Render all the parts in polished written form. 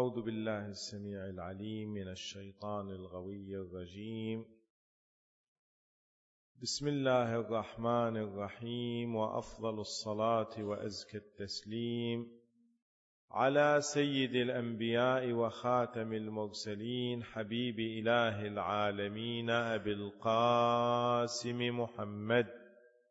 أعوذ بالله السميع العليم من الشيطان الغوي الرجيم. بسم الله الرحمن الرحيم، وأفضل الصلاة وأزكى التسليم على سيد الأنبياء وخاتم المرسلين، حبيب إله العالمين، أبي القاسم محمد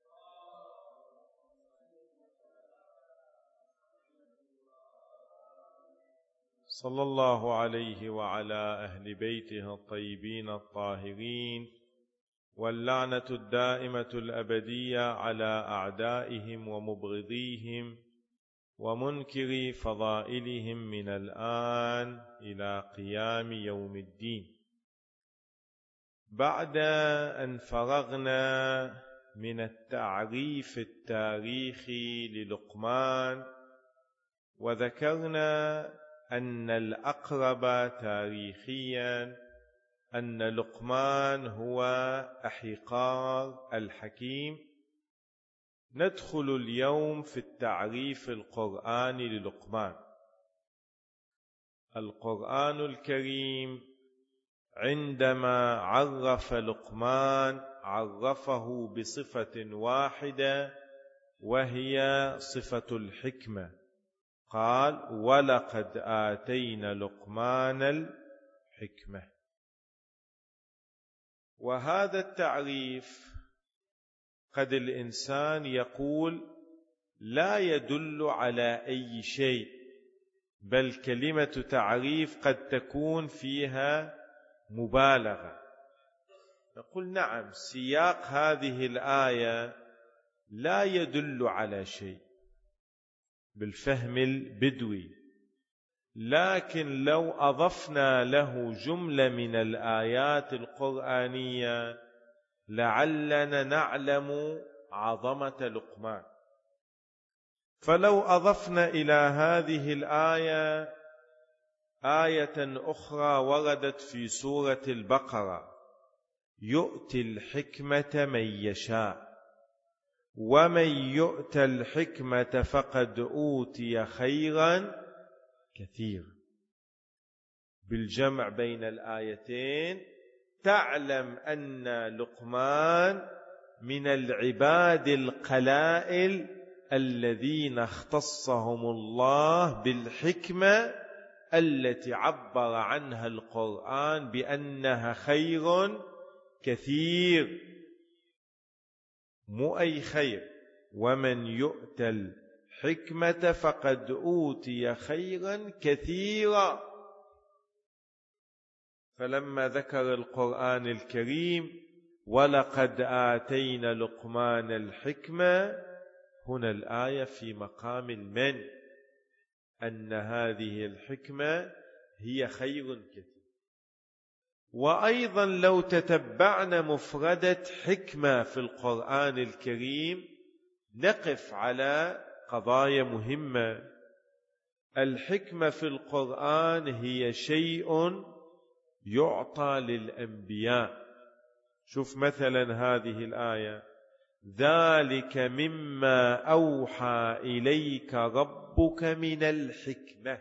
صلى الله عليه وعلى أهل بيته الطيبين الطاهرين، واللعنة الدائمة الأبدية على أعدائهم ومبغضيهم ومنكري فضائلهم من الآن إلى قيام يوم الدين. بعد أن فرغنا من التعريف التاريخي للقمان، وذكرنا أن الأقرب تاريخيا أن لقمان هو أحيقار الحكيم، ندخل اليوم في التعريف القرآني للقمان. القرآن الكريم عندما عرف لقمان عرفه بصفة واحدة، وهي صفة الحكمة. قال: ولقد آتينا لقمان الحكمة. وهذا التعريف قد الإنسان يقول لا يدل على أي شيء، بل كلمة تعريف قد تكون فيها مبالغة. نقول نعم، سياق هذه الآية لا يدل على شيء بالفهم البدوي، لكن لو أضفنا له جملة من الآيات القرآنية لعلنا نعلم عظمة لقمان. فلو أضفنا إلى هذه الآية آية أخرى وردت في سورة البقرة: يؤتي الحكمة من يشاء ومن يؤت الحكمة فقد أوتي خيرا كثيرا، بالجمع بين الآيتين تعلم أن لقمان من العباد القلائل الذين اختصهم الله بالحكمة التي عبر عنها القرآن بأنها خير كثير، مو أي خير. ومن يؤت الحكمة فقد أوتي خيرا كثيرا. فلما ذكر القرآن الكريم ولقد آتينا لقمان الحكمة، هنا الآية في مقام المن، أن هذه الحكمة هي خير كثير. وأيضا لو تتبعنا مفردة حكمة في القرآن الكريم نقف على قضايا مهمة. الحكمة في القرآن هي شيء يعطى للأنبياء. شوف مثلا هذه الآية: ذلك مما أوحى إليك ربك من الحكمة.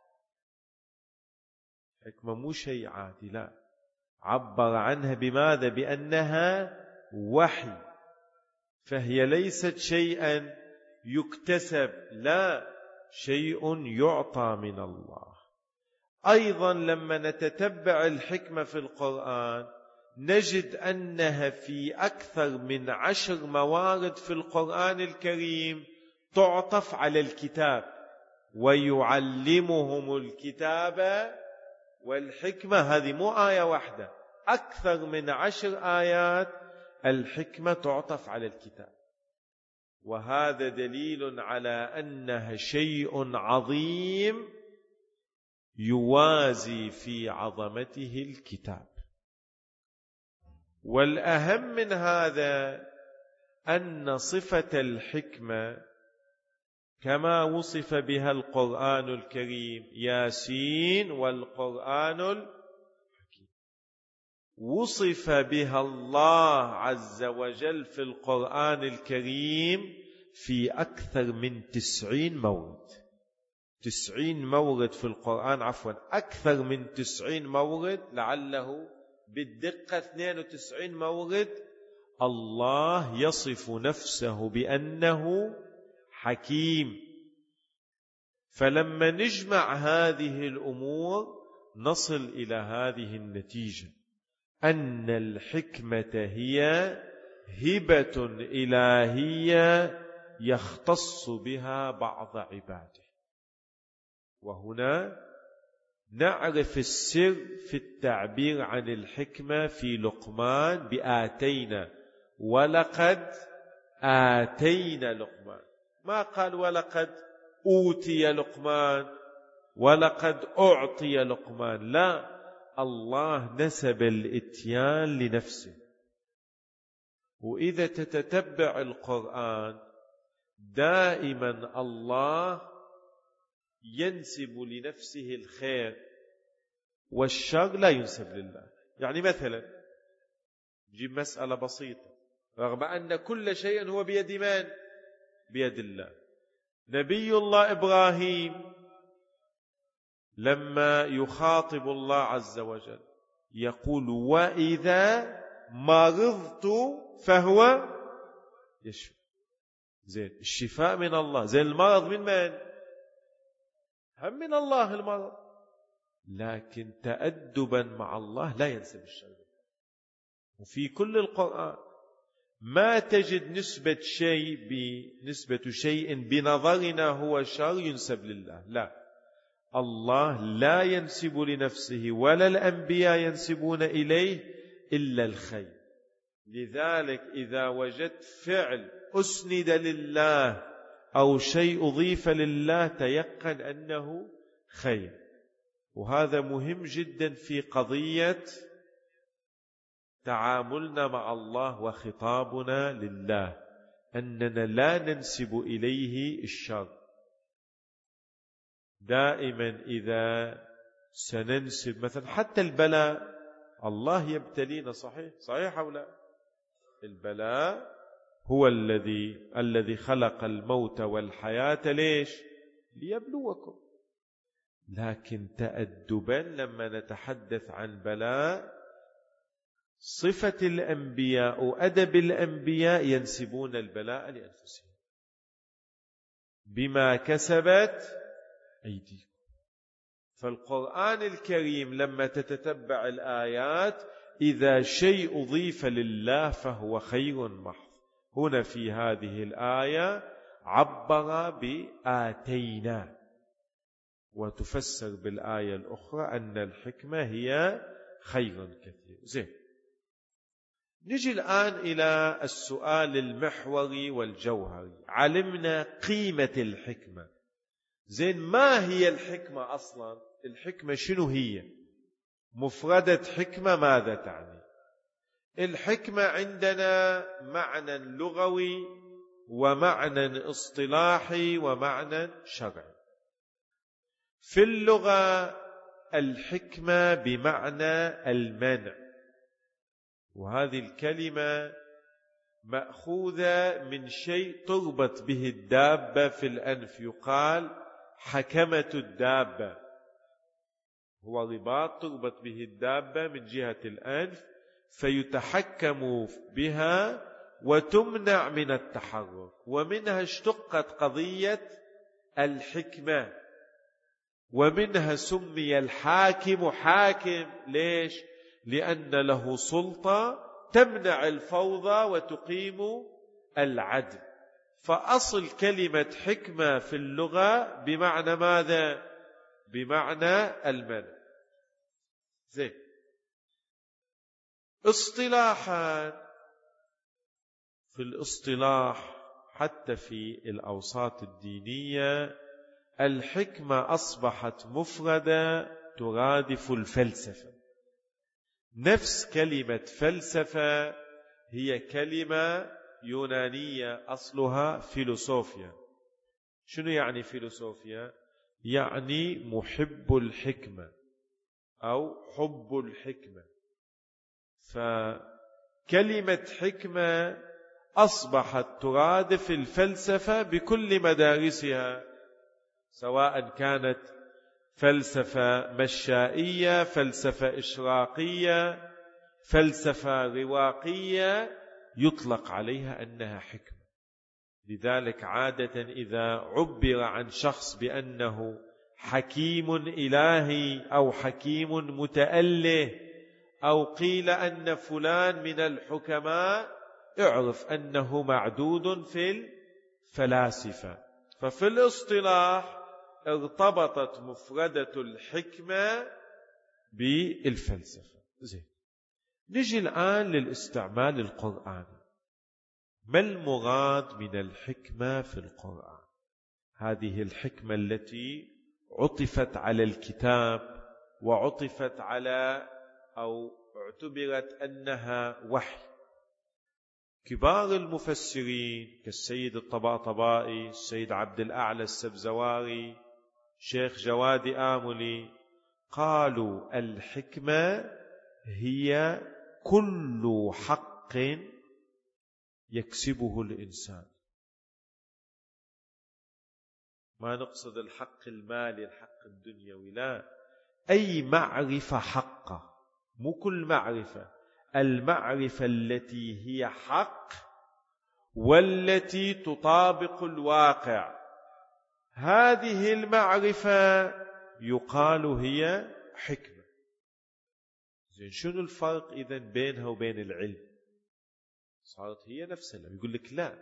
حكمة مو شيء عادي، لا، عبر عنها بماذا؟ بأنها وحي، فهي ليست شيئا يكتسب، لا، شيء يعطى من الله. أيضا لما نتتبع الحكمة في القرآن نجد أنها في أكثر من 10 موارد في القرآن الكريم تعطف على الكتاب: ويعلمهم الكتاب والحكمة. هذه مو آية واحدة، أكثر من 10 آيات الحكمة تعطف على الكتاب. وهذا دليل على أنها شيء عظيم يوازي في عظمته الكتاب. والأهم من هذا أن صفة الحكمة كما وصف بها القرآن الكريم: ياسين والقرآن الحكيم، وصف بها الله عز وجل في القرآن الكريم في أكثر من 90 مورد. 90 مورد في القرآن، أكثر من 90 مورد، لعله بالدقة 92 مورد الله يصف نفسه بأنه حكيم. فلما نجمع هذه الأمور نصل إلى هذه النتيجة، أن الحكمة هي هبة إلهية يختص بها بعض عباده. وهنا نعرف السر في التعبير عن الحكمة في لقمان بآتينا، ولقد آتينا لقمان. ما قال ولقد أوتي لقمان، ولقد أعطي لقمان، لا، الله نسب الإتيان لنفسه. وإذا تتتبع القرآن دائما الله ينسب لنفسه الخير، والشر لا ينسب لله. يعني مثلا نجيب مسألة بسيطة، رغم أن كل شيء هو بيد من؟ بيد الله. نبي الله إبراهيم لما يخاطب الله عز وجل يقول وإذا مرضت فهو يشفي. زين، الشفاء من الله، زين المرض من؟ هم من الله المرض، لكن تأدبا مع الله لا ينسب الشر. وفي كل القرآن ما تجد نسبة شيء بنظرنا هو شر ينسب لله، لا، الله لا ينسب لنفسه ولا الأنبياء ينسبون إليه إلا الخير. لذلك إذا وجدت فعل أسند لله أو شيء أضيف لله تيقن أنه خير. وهذا مهم جدا في قضية تعاملنا مع الله وخطابنا لله، أننا لا ننسب إليه الشر. دائما إذا سننسب مثلا حتى البلاء، الله يبتلينا، صحيح أو لا؟ البلاء هو الذي خلق الموت والحياة، ليش؟ ليبلوكم. لكن تأدبا لما نتحدث عن بلاء، صفة الأنبياء وأدب الأنبياء ينسبون البلاء لأنفسهم بما كسبت أيديكم. فالقرآن الكريم لما تتتبع الآيات إذا شيء أضيف لله فهو خير محض. هنا في هذه الآية عبر بآتينا، وتفسر بالآية الأخرى أن الحكمة هي خير كثير. زين، نجي الآن إلى السؤال المحوري والجوهري. علمنا قيمة الحكمة، زين، ما هي الحكمة أصلا؟ الحكمة شنو هي؟ مفردة حكمة ماذا تعني؟ الحكمة عندنا معنى لغوي ومعنى اصطلاحي ومعنى شرعي. في اللغة الحكمة بمعنى المنع، وهذه الكلمة مأخوذة من شيء تربط به الدابة في الأنف، يقال حكمة الدابة، هو رباط تربط به الدابة من جهة الأنف فيتحكم بها وتمنع من التحرك. ومنها اشتقت قضية الحكمة، ومنها سمي الحاكم حاكم. ليش؟ لأن له سلطة تمنع الفوضى وتقيم العدل. فأصل كلمة حكمة في اللغة بمعنى ماذا؟ بمعنى المنع. زين، اصطلاحا في الاصطلاح حتى في الأوساط الدينية الحكمة أصبحت مفردة ترادف الفلسفة. نفس كلمة فلسفة هي كلمة يونانية أصلها فيلوسوفيا. شنو يعني فيلوسوفيا؟ يعني محب الحكمة أو حب الحكمة. فكلمة حكمة أصبحت ترادف الفلسفة بكل مدارسها، سواء كانت فلسفة مشائية، فلسفة إشراقية، فلسفة رواقية، يطلق عليها أنها حكمة. لذلك عادة إذا عبر عن شخص بأنه حكيم إلهي أو حكيم متأله، أو قيل أن فلان من الحكماء، اعرف أنه معدود في الفلاسفة. ففي الاصطلاح ارتبطت مفردة الحكمة بالفلسفة. زين، نجي الآن للاستعمال القرآني. ما المراد من الحكمة في القرآن؟ هذه الحكمة التي عطفت على الكتاب وعطفت على أو اعتبرت أنها وحي. كبار المفسرين كالسيد الطباطبائي، السيد عبد الأعلى السبزواري، شيخ جواد آملي، قالوا الحكمة هي كل حق يكسبه الإنسان. ما نقصد الحق المالي، الحق الدنيوي، لا، أي معرفة حقة، مو كل معرفة، المعرفة التي هي حق والتي تطابق الواقع، هذه المعرفة يقال هي حكمة. زين، شنو الفرق إذن بينها وبين العلم؟ صارت هي نفس العلم. يقول لك لا،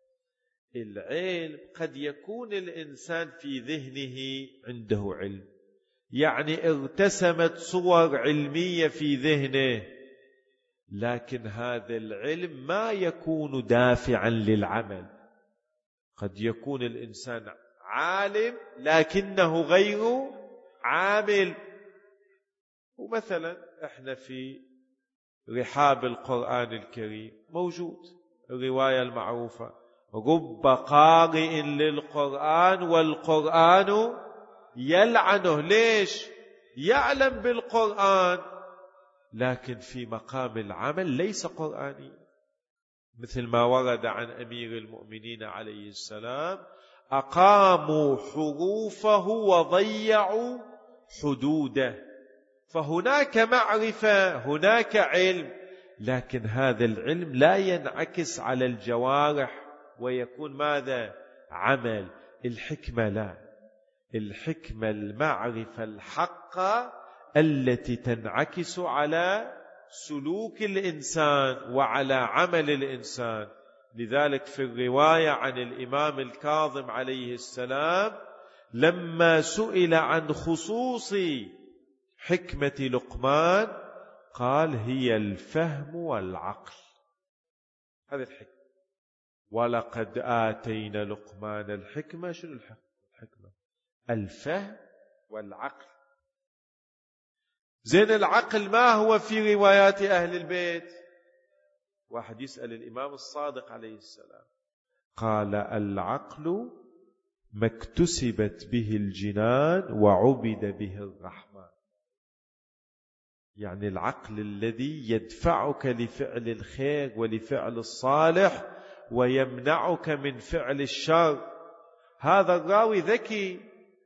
العلم قد يكون الإنسان في ذهنه عنده علم، يعني ارتسمت صور علمية في ذهنه، لكن هذا العلم ما يكون دافعا للعمل. قد يكون الإنسان عالم لكنه غير عامل. ومثلا احنا في رحاب القرآن الكريم موجود الرواية المعروفة: رب قارئ للقرآن والقرآن يلعنه. ليش؟ يعلم بالقرآن لكن في مقام العمل ليس قرآني. مثل ما ورد عن أمير المؤمنين عليه السلام: أقاموا حروفه وضيعوا حدوده. فهناك معرفة، هناك علم، لكن هذا العلم لا ينعكس على الجوارح ويكون ماذا؟ عمل. الحكمة لا، الحكمة المعرفة الحقة التي تنعكس على سلوك الإنسان وعلى عمل الإنسان. لذلك في الرواية عن الإمام الكاظم عليه السلام لما سئل عن خصوص حكمة لقمان قال: هي الفهم والعقل. هذه الحكمة. ولقد آتينا لقمان الحكمة. شنو الحكمة؟ الفهم والعقل. زين، العقل ما هو في روايات أهل البيت؟ واحد يسأل الإمام الصادق عليه السلام، قال: العقل ما اكتسبت به الجنان وعبد به الرحمن. يعني العقل الذي يدفعك لفعل الخير ولفعل الصالح ويمنعك من فعل الشر. هذا الراوي ذكي.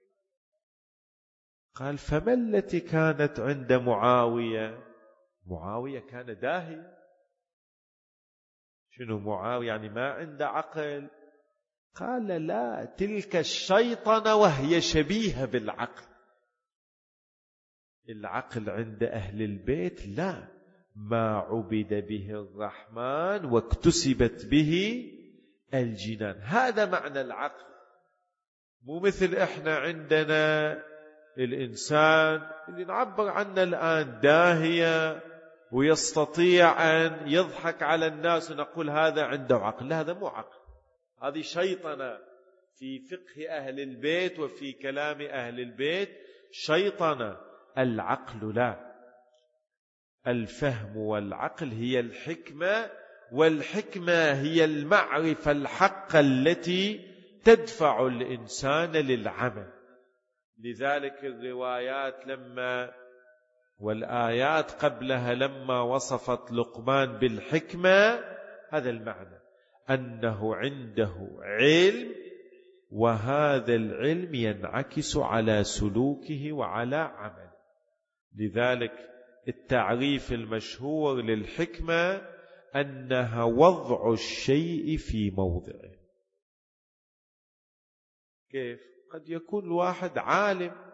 قال: فما التي كانت عند معاوية؟ معاوية كان داهية. شنو معاوية؟ يعني ما عنده عقل. قال: لا، تلك الشيطنة وهي شبيهة بالعقل. العقل عند أهل البيت لا، ما عبد به الرحمن واكتسبت به الجنان. هذا معنى العقل. مو مثل إحنا عندنا الإنسان اللي نعبر عنه الآن داهية ويستطيع أن يضحك على الناس ونقول هذا عنده عقل. لا، هذا مو عقل، هذه شيطنة. في فقه أهل البيت وفي كلام أهل البيت شيطنة. العقل لا، الفهم والعقل هي الحكمة، والحكمة هي المعرفة الحقة التي تدفع الإنسان للعمل. لذلك الروايات والآيات قبلها لما وصفت لقمان بالحكمة، هذا المعنى، أنه عنده علم وهذا العلم ينعكس على سلوكه وعلى عمله. لذلك التعريف المشهور للحكمة أنها وضع الشيء في موضعه. كيف؟ قد يكون الواحد عالم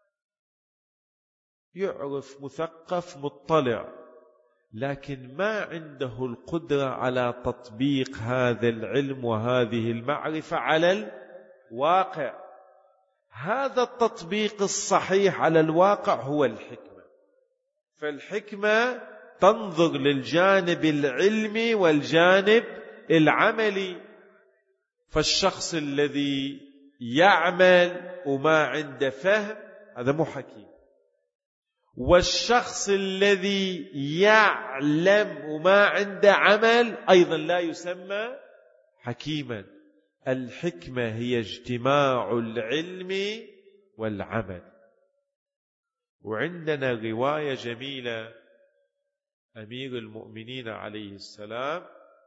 يعرف مثقف مطلع، لكن ما عنده القدرة على تطبيق هذا العلم وهذه المعرفة على الواقع. هذا التطبيق الصحيح على الواقع هو الحكمة. فالحكمة تنظر للجانب العلمي والجانب العملي. فالشخص الذي يعمل وما عنده فهم هذا مو حكيم، والشخص الذي يعلم وما عنده عمل أيضا لا يسمى حكيما. الحكمة هي اجتماع العلم والعمل. وعندنا رواية جميلة، أمير المؤمنين عليه السلام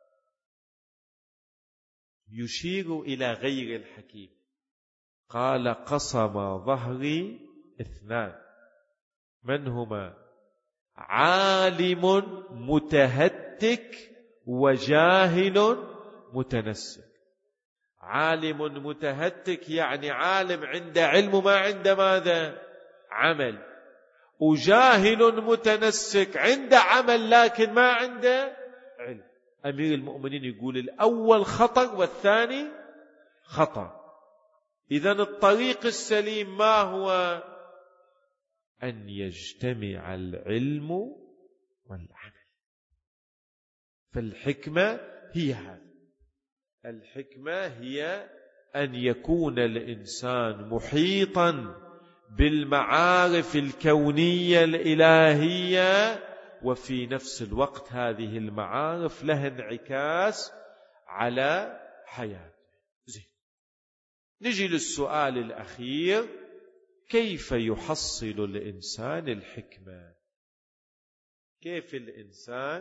يشير إلى غير الحكيم، قال: قصم ظهري اثنان، من هما؟ عالم متهتك وجاهل متنسك. عالم متهتك يعني عالم عنده علم ما عنده ماذا؟ عمل. وجاهل متنسك عنده عمل لكن ما عنده علم. أمير المؤمنين يقول الأول خطأ والثاني خطأ. إذن الطريق السليم ما هو؟ أن يجتمع العلم والعمل. فالحكمة هي هذا. الحكمة هي أن يكون الإنسان محيطا بالمعارف الكونية الإلهية، وفي نفس الوقت هذه المعارف لها انعكاس على حياته. زين، نجي للسؤال الأخير: كيف يحصل الإنسان الحكمة؟ كيف الإنسان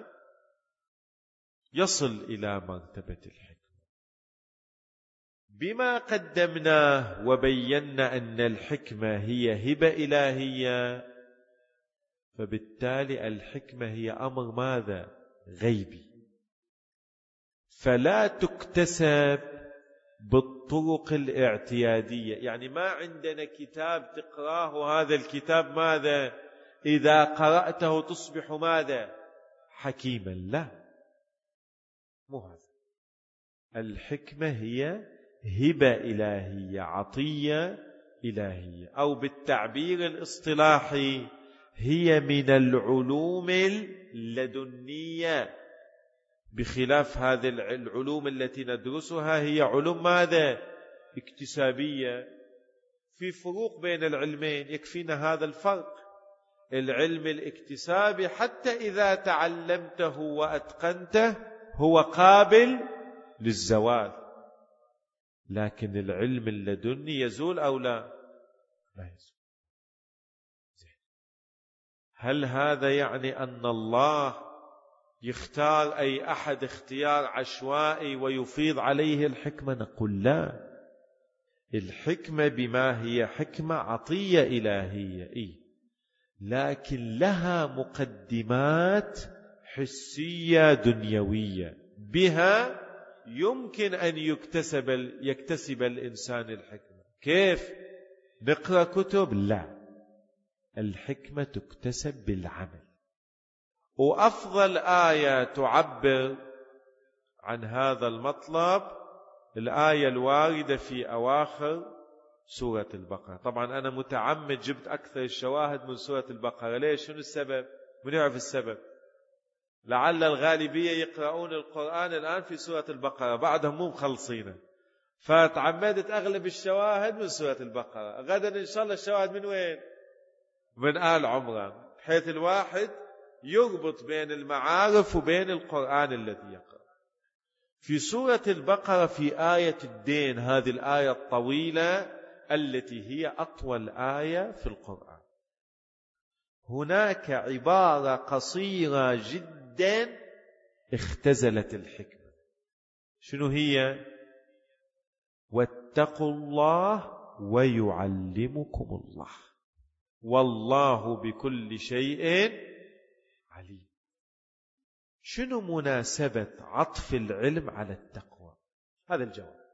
يصل إلى مرتبة الحكمة؟ بما قدمناه وبينا أن الحكمة هي هبة إلهية، فبالتالي الحكمة هي أمر ماذا؟ غيبي، فلا تكتسب بالطرق الاعتيادية. يعني ما عندنا كتاب تقراه وهذا الكتاب ماذا؟ إذا قرأته تصبح ماذا؟ حكيما. لا، مو هذا. الحكمة هي هبة إلهية، عطية إلهية، أو بالتعبير الاصطلاحي هي من العلوم اللدنية، بخلاف هذه العلوم التي ندرسها هي علوم ماذا؟ اكتسابية. في فروق بين العلمين، يكفينا هذا الفرق. العلم الاكتسابي حتى إذا تعلمته وأتقنته هو قابل للزوال، لكن العلم اللدني يزول أو لا؟ لا يزول. هل هذا يعني أن الله يختار أي أحد اختيار عشوائي ويفيض عليه الحكمة؟ نقول لا. الحكمة بما هي حكمة عطية إلهية، لكن لها مقدمات حسية دنيوية، بها يمكن أن يكتسب الإنسان الحكمة. كيف؟ نقرأ كتب؟ لا، الحكمة تكتسب بالعمل. وأفضل آية تعبر عن هذا المطلب الآية الواردة في أواخر سورة البقرة. طبعا أنا متعمد جبت أكثر الشواهد من سورة البقرة. ليش؟ شنو السبب؟ من يعرف السبب؟ لعل الغالبية يقرؤون القرآن الآن في سورة البقرة، بعدهم مو مخلصين، فتعمدت أغلب الشواهد من سورة البقرة. غدا إن شاء الله الشواهد من وين؟ من آل عمران، بحيث الواحد يربط بين المعارف وبين القرآن الذي يقرأ. في سورة البقرة في آية الدين، هذه الآية الطويلة التي هي أطول آية في القرآن، هناك عبارة قصيرة جدا اختزلت الحكمة. شنو هي؟ واتقوا الله ويعلمكم الله والله بكل شيء عليم. شنو مناسبة عطف العلم على التقوى؟ هذا الجواب: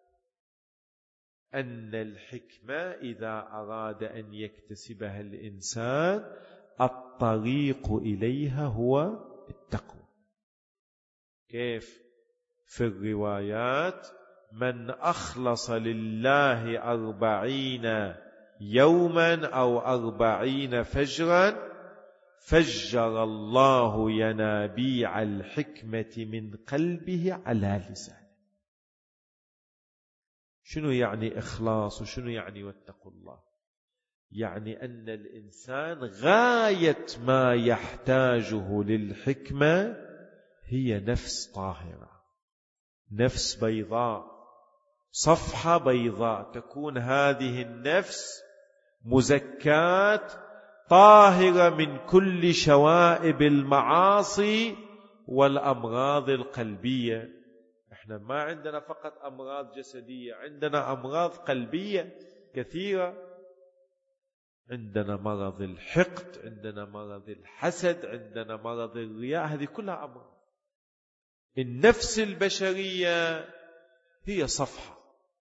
أن الحكمة إذا أراد أن يكتسبها الإنسان الطريق إليها هو التقوى. كيف؟ في الروايات: من أخلص لله 40 يوما أو 40 فجرا فجر الله ينابيع الحكمة من قلبه على لسانه. شنو يعني إخلاص وشنو يعني واتقوا الله؟ يعني أن الإنسان غاية ما يحتاجه للحكمة هي نفس طاهرة، نفس بيضاء، صفحة بيضاء، تكون هذه النفس مزكاة طاهرة من كل شوائب المعاصي والأمراض القلبية. احنا ما عندنا فقط أمراض جسدية، عندنا أمراض قلبية كثيرة. عندنا مرض الحقد، عندنا مرض الحسد، عندنا مرض الرياء، هذه كلها أمراض. النفس البشرية هي صفحة،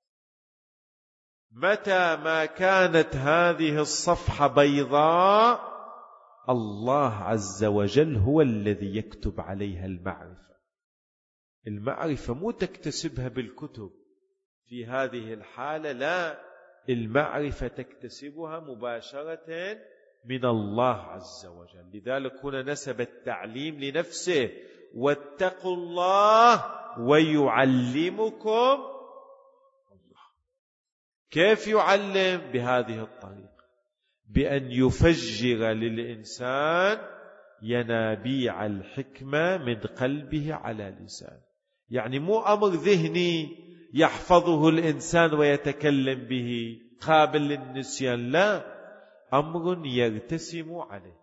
متى ما كانت هذه الصفحة بيضاء الله عز وجل هو الذي يكتب عليها المعرفة. المعرفة مو تكتسبها بالكتب في هذه الحالة، لا، المعرفة تكتسبها مباشرة من الله عز وجل. لذلك هنا نسب التعليم لنفسه: واتقوا الله ويعلمكم الله. كيف يعلم؟ بهذه الطريقة، بأن يفجر للإنسان ينابيع الحكمة من قلبه على لسانه. يعني مو أمر ذهني يحفظه الإنسان ويتكلم به قابل للنسيان، لا، أمر يرتسم عليه.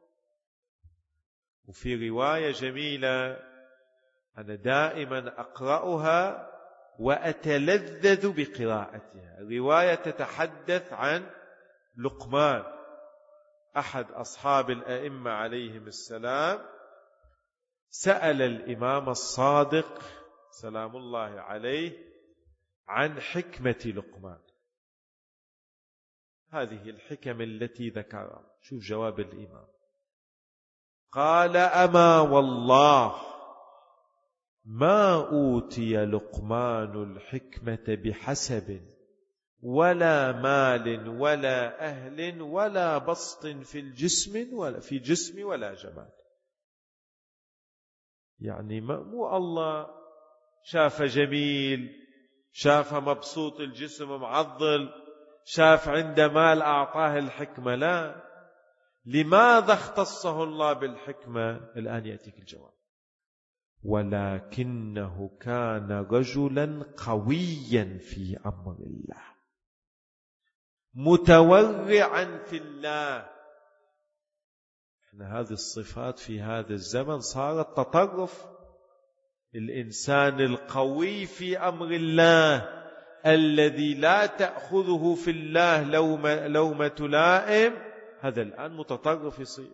وفي رواية جميلة أنا دائما أقرأها وأتلذذ بقراءتها، رواية تتحدث عن لقمان أحد أصحاب الأئمة عليهم السلام. سأل الإمام الصادق سلام الله عليه عن حكمة لقمان، هذه الحكم التي ذكرها. شوف جواب الإمام: قال: أما والله ما أوتي لقمان الحكمة بحسب ولا مال ولا أهل ولا بسط في الجسم ولا جمال. يعني مو الله شاف جميل، شاف مبسوط الجسم معضل، شاف عنده مال أعطاه الحكمة، لا. لماذا اختصه الله بالحكمة؟ الآن يأتيك الجواب: ولكنه كان رجلا قويا في أمر الله متورعا في الله. هذه الصفات في هذا الزمن صارت تطرف. الإنسان القوي في أمر الله الذي لا تأخذه في الله لومة لائم، هذا الآن متطرف يصير.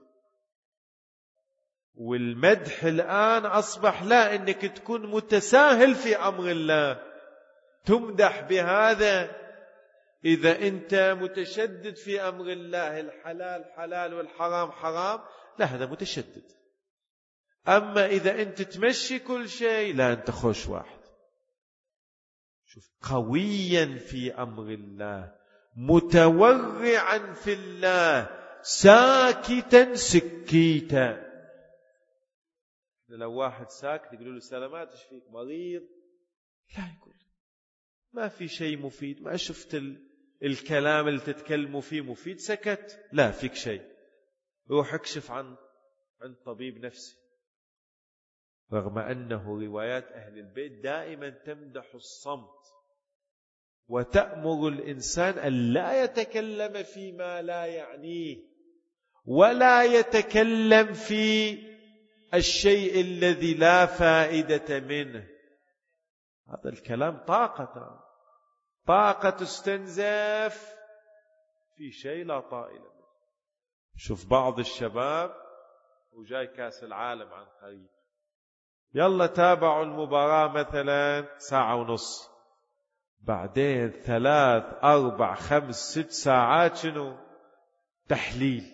والمدح الآن أصبح لا، إنك تكون متساهل في أمر الله، تمدح بهذا. إذا أنت متشدد في أمر الله، الحلال حلال والحرام حرام، لا، هذا متشدد. أما إذا أنت تمشي كل شيء، لا، أنت خوش واحد. شوف، قويا في أمر الله، متورعا في الله، ساكتا سكيتا. لو واحد ساكت يقولوا له سلامات، ايش فيك؟ مريض؟ لا، يقول ما في شيء مفيد، ما شفت الكلام اللي تتكلموا فيه مفيد، سكت. لا، فيك شيء، روح اكشف عن طبيب نفسي. رغم أنه روايات أهل البيت دائما تمدح الصمت وتأمر الإنسان أن لا يتكلم فيما لا يعنيه، ولا يتكلم في الشيء الذي لا فائدة منه. هذا الكلام طاقة. طاقة تستنزف في شيء لا طائل. شوف بعض الشباب وجاي كاس العالم عن قريب، يلا تابعوا المباراة مثلا ساعة ونص، بعدين 3 4 5 6 ساعات شنو تحليل،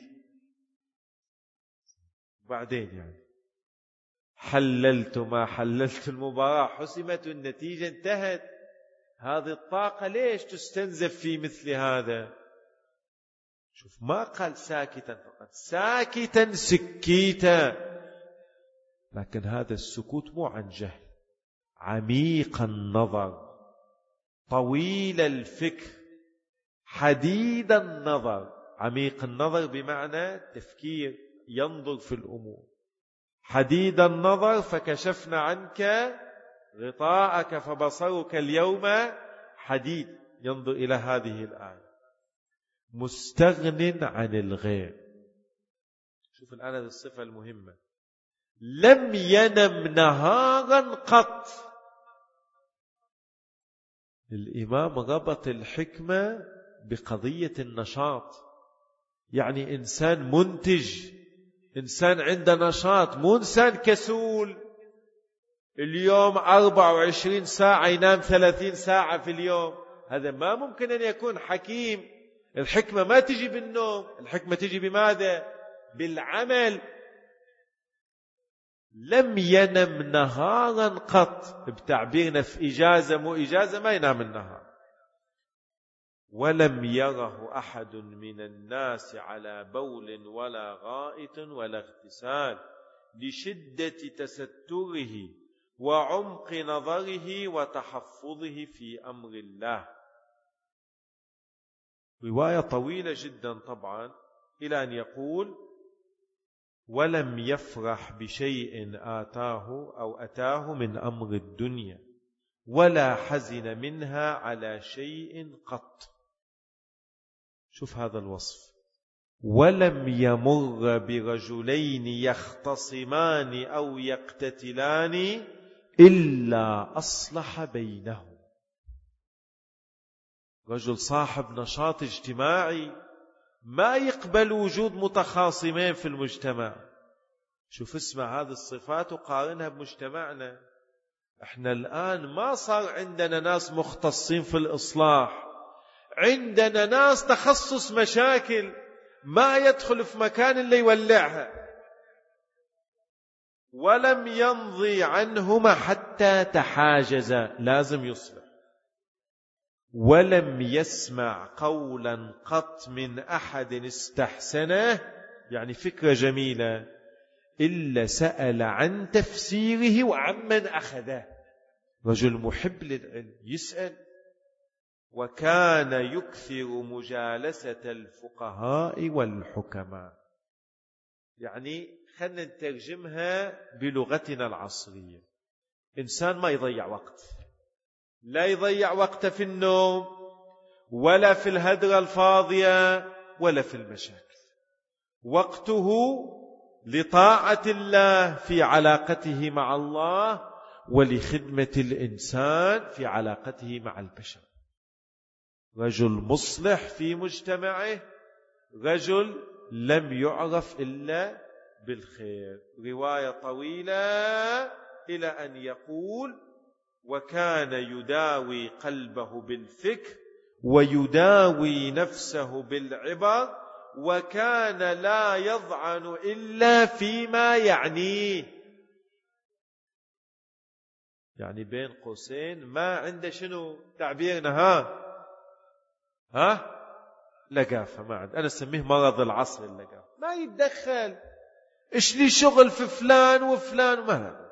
بعدين يعني حللت ما حللت المباراة حسمت والنتيجة انتهت. هذه الطاقة ليش تستنزف في مثل هذا؟ شوف ما قال ساكتا فقط، ساكتا سكيتا، لكن هذا السكوت مو عن جهل، عميق النظر، طويل الفكر، حديد النظر. عميق النظر بمعنى تفكير، ينظر في الأمور. حديد النظر فكشفنا عنك غطاءك فبصرك اليوم حديد. ينظر إلى هذه الآية. مستغن عن الغير. شوف الآن هذه الصفة المهمة. لم ينم نهارا قط. الإمام ربط الحكمة بقضية النشاط، يعني إنسان منتج، إنسان عنده نشاط، مو إنسان كسول اليوم 24 ساعة ينام 30 ساعة في اليوم. هذا ما ممكن أن يكون حكيم. الحكمة ما تجي بالنوم، الحكمة تجي بماذا؟ بالعمل. لم ينم نهارا قط، بتعبيرنا في إجازة مو إجازة ما ينام النهار. ولم يره أحد من الناس على بول ولا غائط ولا اغتسال لشدة تستره وعمق نظره وتحفظه في أمر الله. رواية طويلة جدا طبعا، إلى أن يقول: ولم يفرح بشيء آتاه أو أتاه من أمر الدنيا ولا حزن منها على شيء قط. شوف هذا الوصف. ولم يمر برجلين يختصمان أو يقتتلان إلا أصلح بينهم. رجل صاحب نشاط اجتماعي ما يقبل وجود متخاصمين في المجتمع. شوف اسمع هذه الصفات وقارنها بمجتمعنا. احنا الآن ما صار عندنا ناس مختصين في الإصلاح، عندنا ناس تخصص مشاكل، ما يدخل في مكان اللي يولعها. ولم يمضي عنهما حتى تحاجزا، لازم يصلح. ولم يسمع قولا قط من أحد استحسنه، يعني فكرة جميلة، إلا سأل عن تفسيره وعمن أخذه. رجل محب للعلم يسأل. وكان يكثر مجالسة الفقهاء والحكماء. يعني خلنا نترجمها بلغتنا العصرية. إنسان ما يضيع وقت، لا يضيع وقته في النوم ولا في الهدرة الفاضية ولا في المشاكل. وقته لطاعة الله في علاقته مع الله ولخدمة الإنسان في علاقته مع البشر. رجل مصلح في مجتمعه، رجل لم يعرف إلا بالخير. رواية طويلة إلى أن يقول: وكان يداوي قلبه بالفكر ويداوي نفسه بالعبر، وكان لا يضعن إلا فيما يعنيه. يعني بين قوسين ما عنده شنو تعبيرنا لقافة. ما عنده. أنا أسميه مرض العصر اللقافة. ما يتدخل، إيش لي شغل في فلان وفلان ما.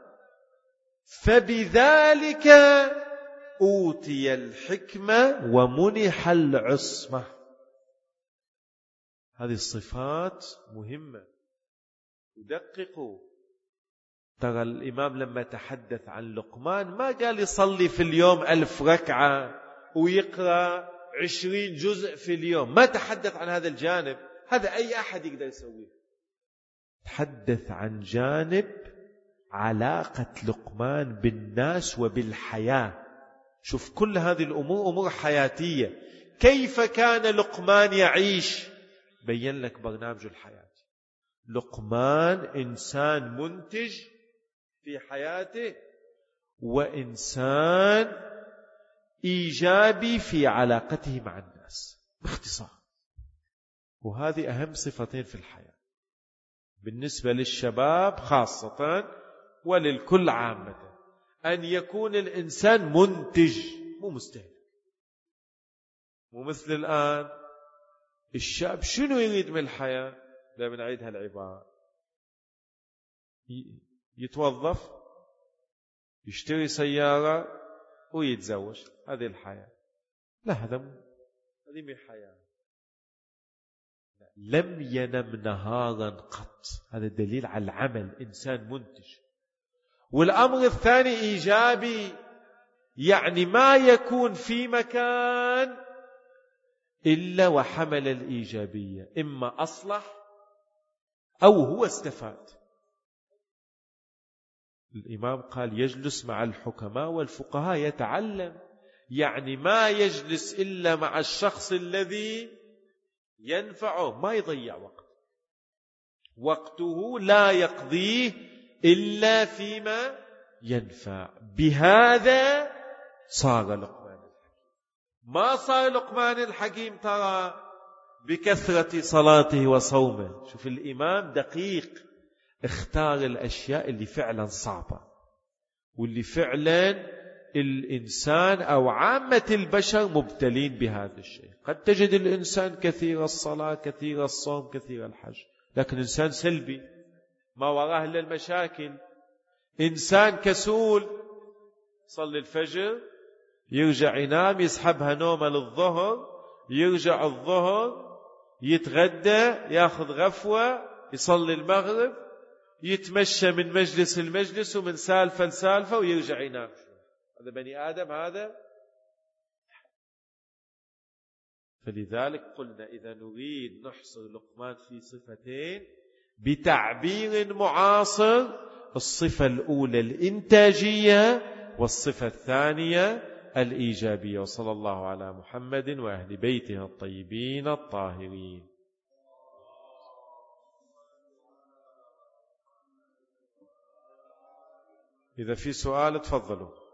فبذلك أوتي الحكمة ومنح العصمة. هذه الصفات مهمة، ودققوا. ترى الإمام لما تحدث عن لقمان ما قال يصلي في اليوم 1000 ركعة ويقرأ 20 جزء في اليوم. ما تحدث عن هذا الجانب، هذا أي أحد يقدر يسويه. تحدث عن جانب علاقة لقمان بالناس وبالحياة. شوف كل هذه الأمور أمور حياتية. كيف كان لقمان يعيش؟ بين لك برنامج الحياة. لقمان إنسان منتج في حياته، وإنسان إيجابي في علاقته مع الناس باختصار. وهذه أهم صفتين في الحياة بالنسبة للشباب خاصة وللكل عامة، أن يكون الإنسان منتج مو مستهلك. مو مثل الآن الشاب شنو يريد من الحياة؟ لا بنعيد هالعبارة، يتوظف، يشتري سيارة، ويتزوج. هذه الحياة؟ لا، هذه مو حياة. لم ينم نهارا قط. هذا دليل على العمل، إنسان منتج. والأمر الثاني إيجابي، يعني ما يكون في مكان إلا وحمل الإيجابية، إما أصلح أو هو استفاد. الإمام قال يجلس مع الحكماء والفقهاء يتعلم، يعني ما يجلس إلا مع الشخص الذي ينفعه، ما يضيع وقته لا يقضيه إلا فيما ينفع. بهذا صار لقمان الحكيم. ما صار لقمان الحكيم ترى بكثرة صلاته وصومه. شوف الإمام دقيق، اختار الأشياء اللي فعلا صعبة، واللي فعلا الإنسان أو عامة البشر مبتلين بهذا الشيء. قد تجد الإنسان كثير الصلاة، كثير الصوم، كثير الحج، لكن إنسان سلبي ما وراه إلا المشاكل. إنسان كسول، صلي الفجر يرجع ينام، يسحبها نومة للظهر، يرجع الظهر يتغدى، ياخذ غفوة، يصلي المغرب، يتمشى من مجلس المجلس ومن سالفة لسالفة ويرجع ينام. هذا بني آدم هذا؟ فلذلك قلنا إذا نريد نحصر لقمان في صفتين بتعبير معاصر: الصفة الأولى الإنتاجية، والصفة الثانية الإيجابية. وصلى الله على محمد وأهل بيته الطيبين الطاهرين. إذا في سؤال تفضلوا.